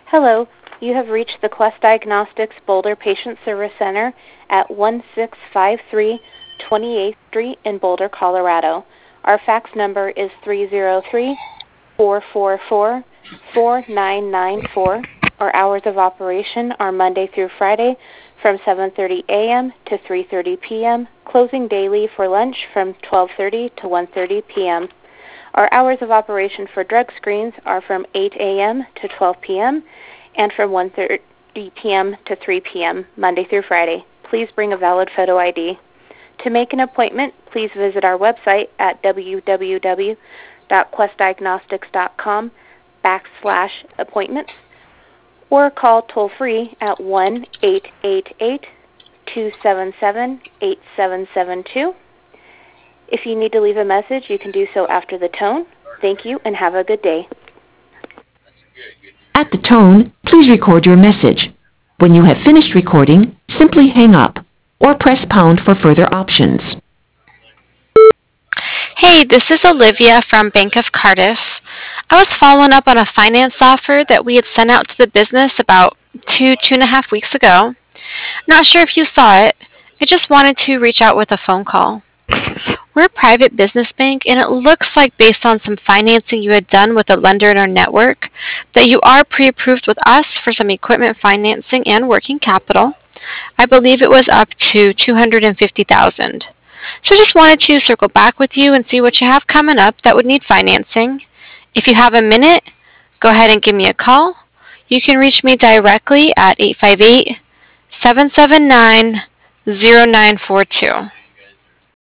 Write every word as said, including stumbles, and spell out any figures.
Hello, you have reached the Quest Diagnostics Boulder Patient Service Center at one six five three twenty-eighth Street in Boulder, Colorado. Our fax number is three zero three, four four four, four nine nine four. Our hours of operation are Monday through Friday from seven thirty a m to three thirty p m, closing daily for lunch from twelve thirty to one thirty p m Our hours of operation for drug screens are from eight a m to twelve p m and from one thirty p m to three p m Monday through Friday. Please bring a valid photo I D. To make an appointment, please visit our website at w w w dot quest diagnostics dot com backslash appointments or call toll-free at one eight eight eight, two seven seven, eight seven seven two. If you need to leave a message, you can do so after the tone. Thank you and have a good day. At the tone, please record your message. When you have finished recording, simply hang up or press pound for further options. Hey, this is Olivia from Bank of Cardiff. I was following up on a finance offer that we had sent out to the business about two, two and a half weeks ago. Not sure if you saw it. I just wanted to reach out with a phone call. We're a private business bank, and it looks like based on some financing you had done with a lender in our network, that you are pre-approved with us for some equipment financing and working capital. I believe it was up to two hundred fifty thousand dollars. So just wanted to circle back with you and see what you have coming up that would need financing. If you have a minute, go ahead and give me a call. You can reach me directly at eight five eight, seven seven nine, zero nine four two.